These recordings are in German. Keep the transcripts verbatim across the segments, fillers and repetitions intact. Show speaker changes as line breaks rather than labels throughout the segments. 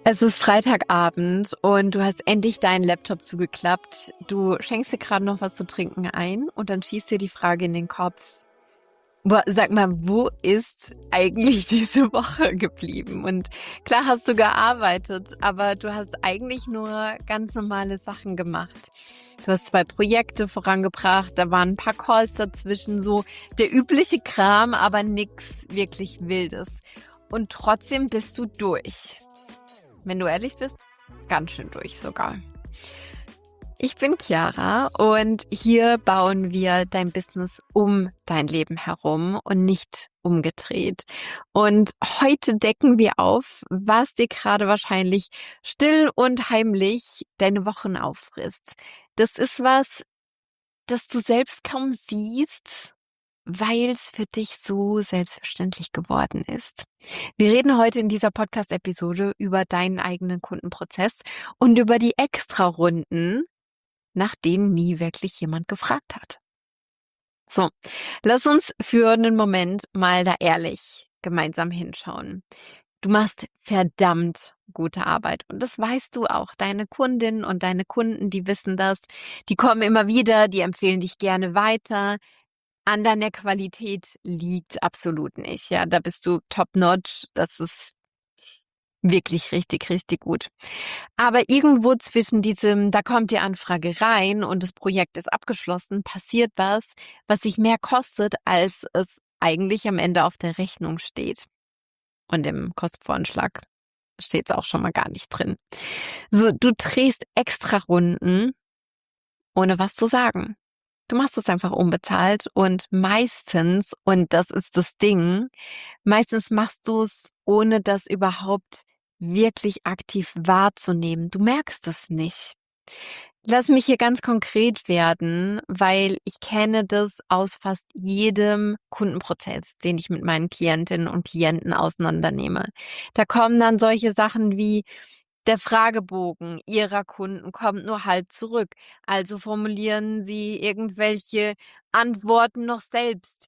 Es ist Freitagabend und du hast endlich deinen Laptop zugeklappt. Du schenkst dir gerade noch was zu trinken ein und dann schießt dir die Frage in den Kopf: Boah, sag mal, wo ist eigentlich diese Woche geblieben? Und klar hast du gearbeitet, aber du hast eigentlich nur ganz normale Sachen gemacht. Du hast zwei Projekte vorangebracht, da waren ein paar Calls dazwischen, so der übliche Kram, aber nix wirklich Wildes. Und trotzdem bist du durch. Wenn du ehrlich bist, ganz schön durch sogar. Ich bin Chiara und hier bauen wir dein Business um dein Leben herum und nicht umgedreht. Und heute decken wir auf, was dir gerade wahrscheinlich still und heimlich deine Wochen auffrisst. Das ist was, das du selbst kaum siehst, weil es für dich so selbstverständlich geworden ist. Wir reden heute in dieser Podcast-Episode über deinen eigenen Kundenprozess und über die Extrarunden, nach denen nie wirklich jemand gefragt hat. So, lass uns für einen Moment mal da ehrlich gemeinsam hinschauen. Du machst verdammt gute Arbeit und das weißt du auch. Deine Kundinnen und deine Kunden, die wissen das, die kommen immer wieder, die empfehlen dich gerne weiter. An deiner Qualität liegt's absolut nicht. Ja, da bist du top-notch. Das ist wirklich richtig, richtig gut. Aber irgendwo zwischen diesem, da kommt die Anfrage rein und das Projekt ist abgeschlossen, passiert was, was sich mehr kostet, als es eigentlich am Ende auf der Rechnung steht. Und im Kostenvoranschlag steht's auch schon mal gar nicht drin. So, du drehst extra Runden, ohne was zu sagen. Du machst es einfach unbezahlt und meistens, und das ist das Ding, meistens machst du es, ohne das überhaupt wirklich aktiv wahrzunehmen. Du merkst es nicht. Lass mich hier ganz konkret werden, weil ich kenne das aus fast jedem Kundenprozess, den ich mit meinen Klientinnen und Klienten auseinandernehme. Da kommen dann solche Sachen wie: Der Fragebogen Ihrer Kunden kommt nur halb zurück. Also formulieren Sie irgendwelche Antworten noch selbst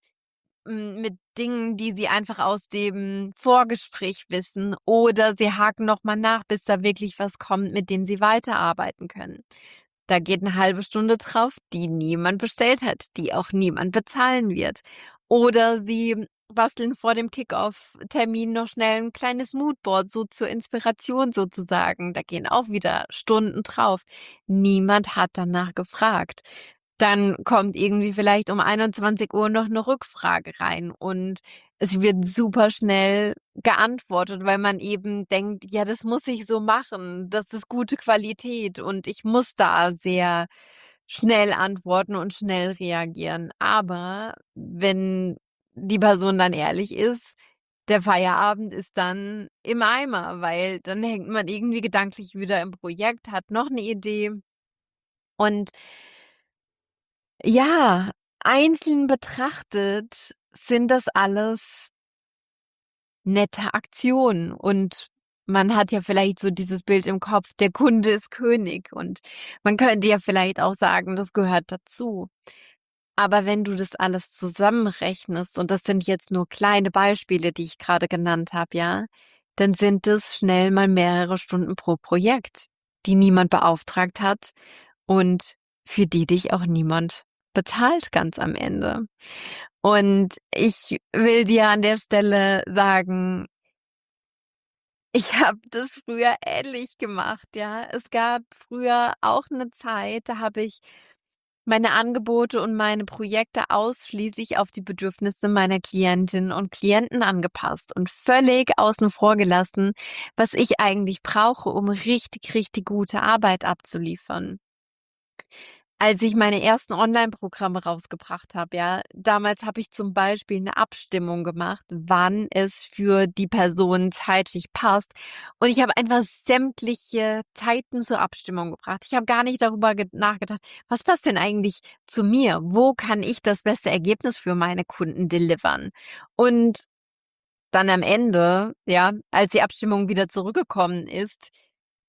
m, mit Dingen, die Sie einfach aus dem Vorgespräch wissen, oder Sie haken noch mal nach, bis da wirklich was kommt, mit dem Sie weiterarbeiten können. Da geht eine halbe Stunde drauf, die niemand bestellt hat, die auch niemand bezahlen wird. Oder Sie basteln vor dem Kick-Off-Termin noch schnell ein kleines Moodboard, so zur Inspiration sozusagen. Da gehen auch wieder Stunden drauf. Niemand hat danach gefragt. Dann kommt irgendwie vielleicht um einundzwanzig Uhr noch eine Rückfrage rein und es wird super schnell geantwortet, weil man eben denkt: „Ja, das muss ich so machen. Das ist gute Qualität und ich muss da sehr schnell antworten und schnell reagieren.“ Aber wenn die Person dann ehrlich ist, der Feierabend ist dann im Eimer, weil dann hängt man irgendwie gedanklich wieder im Projekt, hat noch eine Idee und ja, einzeln betrachtet sind das alles nette Aktionen und man hat ja vielleicht so dieses Bild im Kopf, der Kunde ist König und man könnte ja vielleicht auch sagen, das gehört dazu. Aber wenn du das alles zusammenrechnest, und das sind jetzt nur kleine Beispiele, die ich gerade genannt habe, ja, dann sind es schnell mal mehrere Stunden pro Projekt, die niemand beauftragt hat und für die dich auch niemand bezahlt ganz am Ende. Und ich will dir an der Stelle sagen, ich habe das früher ähnlich gemacht, ja. Es gab früher auch eine Zeit, da habe ich meine Angebote und meine Projekte ausschließlich auf die Bedürfnisse meiner Klientinnen und Klienten angepasst und völlig außen vor gelassen, was ich eigentlich brauche, um richtig, richtig gute Arbeit abzuliefern. Als ich meine ersten Online-Programme rausgebracht habe, ja, damals habe ich zum Beispiel eine Abstimmung gemacht, wann es für die Person zeitlich passt. Und ich habe einfach sämtliche Zeiten zur Abstimmung gebracht. Ich habe gar nicht darüber ge nachgedacht: „Was passt denn eigentlich zu mir? Wo kann ich das beste Ergebnis für meine Kunden delivern?“ Und dann am Ende, ja, als die Abstimmung wieder zurückgekommen ist,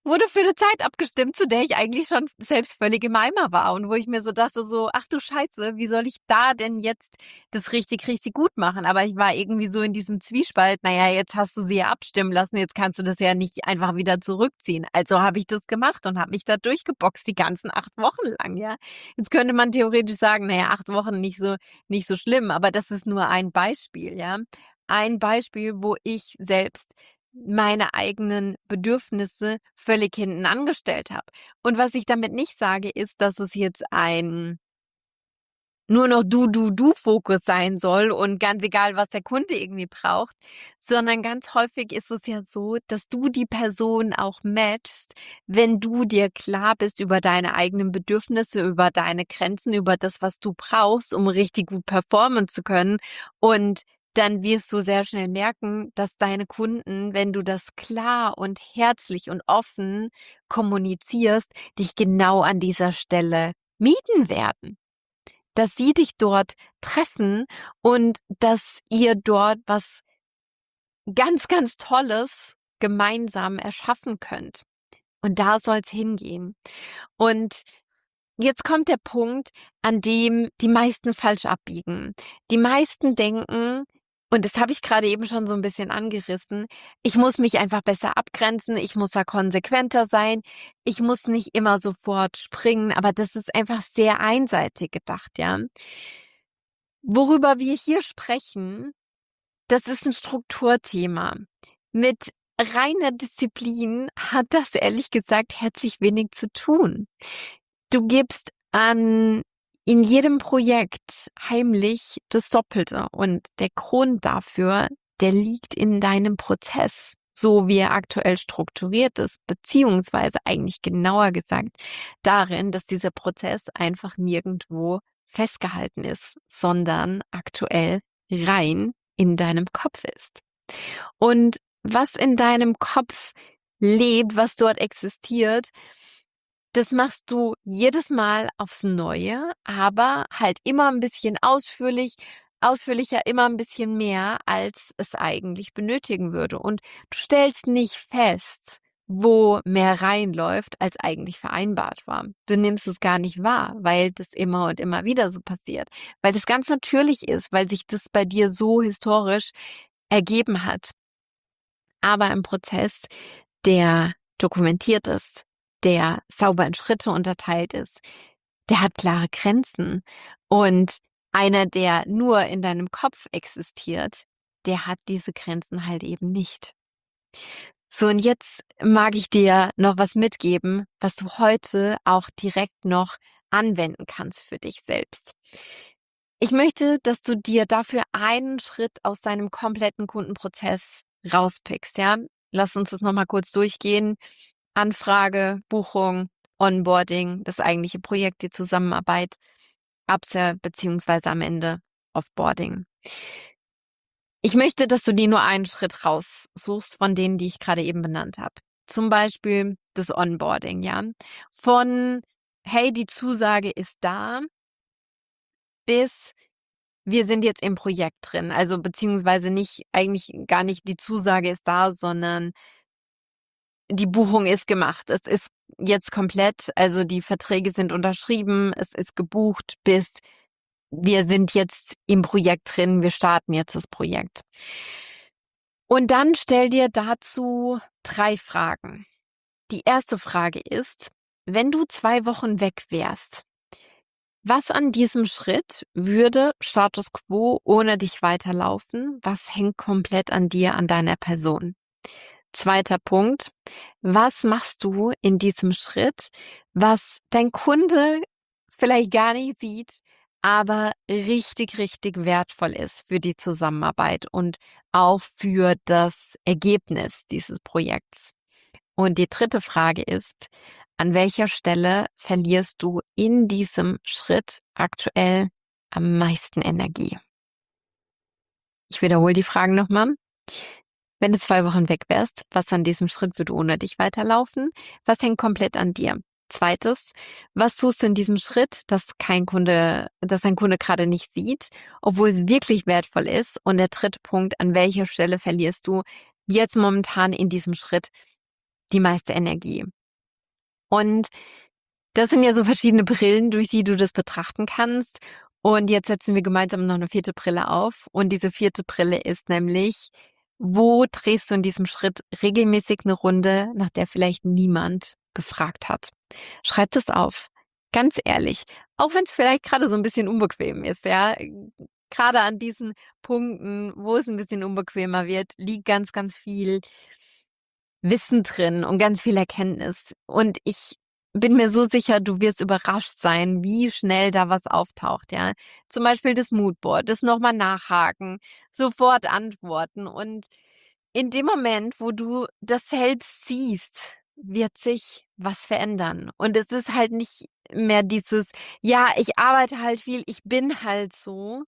wurde für eine Zeit abgestimmt, zu der ich eigentlich schon selbst völlig im Eimer war und wo ich mir so dachte so: „Ach du Scheiße, wie soll ich da denn jetzt das richtig, richtig gut machen?“ Aber ich war irgendwie so in diesem Zwiespalt: „Na ja, jetzt hast du sie ja abstimmen lassen, jetzt kannst du das ja nicht einfach wieder zurückziehen.“ Also habe ich das gemacht und habe mich da durchgeboxt die ganzen acht Wochen lang, ja. Jetzt könnte man theoretisch sagen: „Na ja, acht Wochen nicht so nicht so schlimm“, aber das ist nur ein Beispiel, ja. Ein Beispiel, wo ich selbst meine eigenen Bedürfnisse völlig hinten angestellt habe. Und was ich damit nicht sage, ist, dass es jetzt ein nur noch Du, Du, Du-Fokus sein soll und ganz egal, was der Kunde irgendwie braucht, sondern ganz häufig ist es ja so, dass du die Person auch matchst, wenn du dir klar bist über deine eigenen Bedürfnisse, über deine Grenzen, über das, was du brauchst, um richtig gut performen zu können. Und dann wirst du sehr schnell merken, dass deine Kunden, wenn du das klar und herzlich und offen kommunizierst, dich genau an dieser Stelle mieten werden, dass sie dich dort treffen und dass ihr dort was ganz, ganz Tolles gemeinsam erschaffen könnt. Und da soll's hingehen. Und jetzt kommt der Punkt, an dem die meisten falsch abbiegen. Die meisten denken, und das habe ich gerade eben schon so ein bisschen angerissen, ich muss mich einfach besser abgrenzen, ich muss da konsequenter sein, ich muss nicht immer sofort springen, aber das ist einfach sehr einseitig gedacht, ja. Worüber wir hier sprechen, das ist ein Strukturthema. Mit reiner Disziplin hat das ehrlich gesagt herzlich wenig zu tun. Du gibst an in jedem Projekt heimlich das Doppelte und der Grund dafür, der liegt in deinem Prozess, so wie er aktuell strukturiert ist, beziehungsweise eigentlich genauer gesagt darin, dass dieser Prozess einfach nirgendwo festgehalten ist, sondern aktuell rein in deinem Kopf ist. Und was in deinem Kopf lebt, was dort existiert, das machst du jedes Mal aufs Neue, aber halt immer ein bisschen ausführlich ausführlicher, immer ein bisschen mehr, als es eigentlich benötigen würde. Und du stellst nicht fest, wo mehr reinläuft, als eigentlich vereinbart war. Du nimmst es gar nicht wahr, weil das immer und immer wieder so passiert, weil das ganz natürlich ist, weil sich das bei dir so historisch ergeben hat. Aber im Prozess, der dokumentiert ist, der sauber in Schritte unterteilt ist, der hat klare Grenzen. Und einer, der nur in deinem Kopf existiert, der hat diese Grenzen halt eben nicht. So, und jetzt mag ich dir noch was mitgeben, was du heute auch direkt noch anwenden kannst für dich selbst. Ich möchte, dass du dir dafür einen Schritt aus deinem kompletten Kundenprozess rauspickst, ja? Lass uns das nochmal kurz durchgehen. Anfrage, Buchung, Onboarding, das eigentliche Projekt, die Zusammenarbeit, Upsell beziehungsweise am Ende Offboarding. Ich möchte, dass du dir nur einen Schritt raussuchst von denen, die ich gerade eben benannt habe. Zum Beispiel das Onboarding, ja? Von, hey, die Zusage ist da, bis wir sind jetzt im Projekt drin. Also beziehungsweise nicht, eigentlich gar nicht die Zusage ist da, sondern die Buchung ist gemacht. Es ist jetzt komplett, also die Verträge sind unterschrieben, es ist gebucht, bis wir sind jetzt im Projekt drin, wir starten jetzt das Projekt. Und dann stell dir dazu drei Fragen. Die erste Frage ist, wenn du zwei Wochen weg wärst, was an diesem Schritt würde Status quo ohne dich weiterlaufen? Was hängt komplett an dir, an deiner Person? Zweiter Punkt. Was machst du in diesem Schritt, was dein Kunde vielleicht gar nicht sieht, aber richtig, richtig wertvoll ist für die Zusammenarbeit und auch für das Ergebnis dieses Projekts? Und die dritte Frage ist, an welcher Stelle verlierst du in diesem Schritt aktuell am meisten Energie? Ich wiederhole die Fragen nochmal. Wenn du zwei Wochen weg wärst, was an diesem Schritt würde ohne dich weiterlaufen? Was hängt komplett an dir? Zweites, was tust du in diesem Schritt, dass kein Kunde, dass dein Kunde gerade nicht sieht, obwohl es wirklich wertvoll ist? Und der dritte Punkt, an welcher Stelle verlierst du jetzt momentan in diesem Schritt die meiste Energie. Und das sind ja so verschiedene Brillen, durch die du das betrachten kannst. Und jetzt setzen wir gemeinsam noch eine vierte Brille auf. Und diese vierte Brille ist nämlich, wo drehst du in diesem Schritt regelmäßig eine Runde, nach der vielleicht niemand gefragt hat? Schreib das auf. Ganz ehrlich. Auch wenn es vielleicht gerade so ein bisschen unbequem ist, ja. Gerade an diesen Punkten, wo es ein bisschen unbequemer wird, liegt ganz, ganz viel Wissen drin und ganz viel Erkenntnis. Und ich bin mir so sicher, du wirst überrascht sein, wie schnell da was auftaucht, ja. Zum Beispiel das Moodboard, das nochmal nachhaken, sofort antworten. Und in dem Moment, wo du das selbst siehst, wird sich was verändern. Und es ist halt nicht mehr dieses, ja, ich arbeite halt viel, ich bin halt so.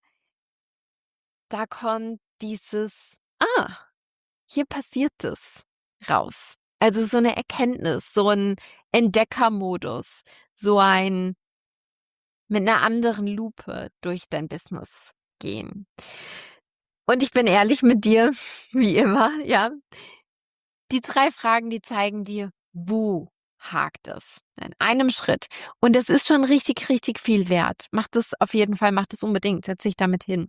Da kommt dieses, ah, hier passiert es raus. Also so eine Erkenntnis, so ein Entdeckermodus, so ein mit einer anderen Lupe durch dein Business gehen. Und ich bin ehrlich mit dir, wie immer, ja. Die drei Fragen, die zeigen dir, wo hakt es in einem Schritt. Und das ist schon richtig, richtig viel wert. Mach das auf jeden Fall, mach das unbedingt, setz dich damit hin.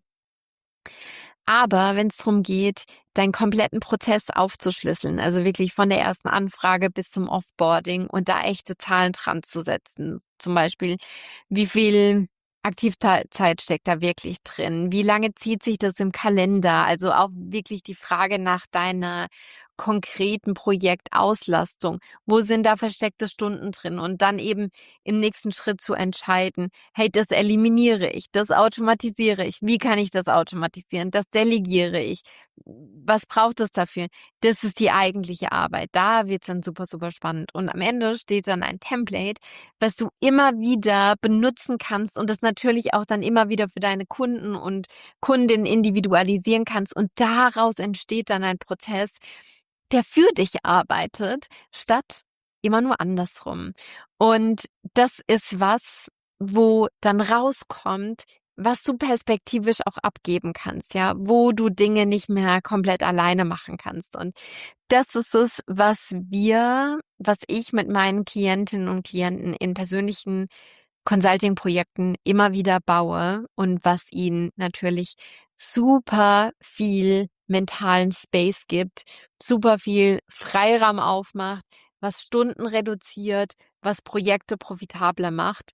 Aber wenn es darum geht, deinen kompletten Prozess aufzuschlüsseln, also wirklich von der ersten Anfrage bis zum Offboarding und da echte Zahlen dran zu setzen, zum Beispiel, wie viel Aktivzeit steckt da wirklich drin? Wie lange zieht sich das im Kalender? Also auch wirklich die Frage nach deiner konkreten Projektauslastung. Wo sind da versteckte Stunden drin? Und dann eben im nächsten Schritt zu entscheiden, hey, das eliminiere ich, das automatisiere ich. Wie kann ich das automatisieren? Das delegiere ich. Was braucht es dafür? Das ist die eigentliche Arbeit. Da wird es dann super, super spannend. Und am Ende steht dann ein Template, was du immer wieder benutzen kannst und das natürlich auch dann immer wieder für deine Kunden und Kundinnen individualisieren kannst. Und daraus entsteht dann ein Prozess, der für dich arbeitet, statt immer nur andersrum. Und das ist was, wo dann rauskommt, was du perspektivisch auch abgeben kannst, ja, wo du Dinge nicht mehr komplett alleine machen kannst. Und das ist es, was wir, was ich mit meinen Klientinnen und Klienten in persönlichen Consulting-Projekten immer wieder baue und was ihnen natürlich super viel mentalen Space gibt, super viel Freiraum aufmacht, was Stunden reduziert, was Projekte profitabler macht,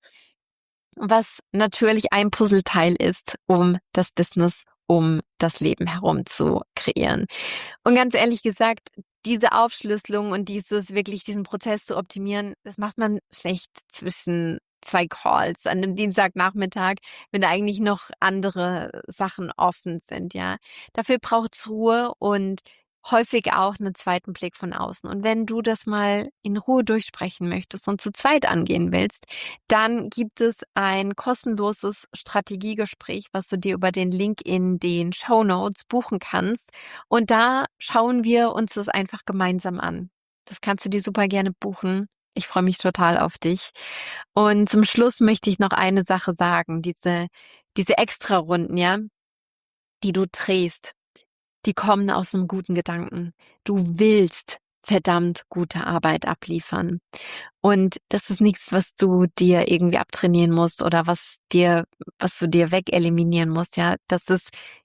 was natürlich ein Puzzleteil ist, um das Business, um das Leben herum zu kreieren. Und ganz ehrlich gesagt, diese Aufschlüsselung und dieses wirklich diesen Prozess zu optimieren, das macht man schlecht zwischen zwei Calls an einem Dienstagnachmittag, wenn da eigentlich noch andere Sachen offen sind, ja. Dafür braucht's Ruhe und häufig auch einen zweiten Blick von außen. Und wenn du das mal in Ruhe durchsprechen möchtest und zu zweit angehen willst, dann gibt es ein kostenloses Strategiegespräch, was du dir über den Link in den Shownotes buchen kannst. Und da schauen wir uns das einfach gemeinsam an. Das kannst du dir super gerne buchen. Ich freue mich total auf dich. Und zum Schluss möchte ich noch eine Sache sagen. Diese, diese Extra-Runden, ja, die du drehst, die kommen aus einem guten Gedanken. Du willst verdammt gute Arbeit abliefern. Und das ist nichts, was du dir irgendwie abtrainieren musst oder was dir, was du dir wegeliminieren musst, ja. Das ist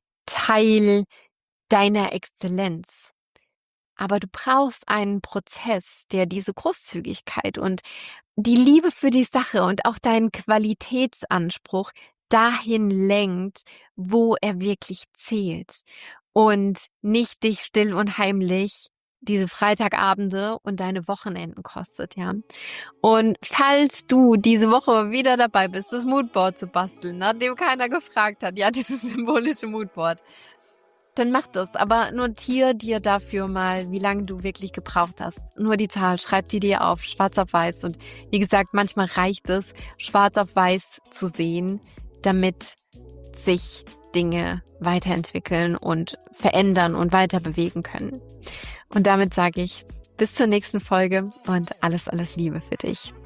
Teil deiner Exzellenz. Aber du brauchst einen Prozess, der diese Großzügigkeit und die Liebe für die Sache und auch deinen Qualitätsanspruch dahin lenkt, wo er wirklich zählt und nicht dich still und heimlich diese Freitagabende und deine Wochenenden kostet, ja. Und falls du diese Woche wieder dabei bist, das Moodboard zu basteln, nachdem keiner gefragt hat, ja, dieses symbolische Moodboard, dann mach das, aber notier dir dafür mal, wie lange du wirklich gebraucht hast. Nur die Zahl, schreib sie dir auf, schwarz auf weiß. Und wie gesagt, manchmal reicht es, schwarz auf weiß zu sehen, damit sich Dinge weiterentwickeln und verändern und weiter bewegen können. Und damit sage ich bis zur nächsten Folge und alles, alles Liebe für dich.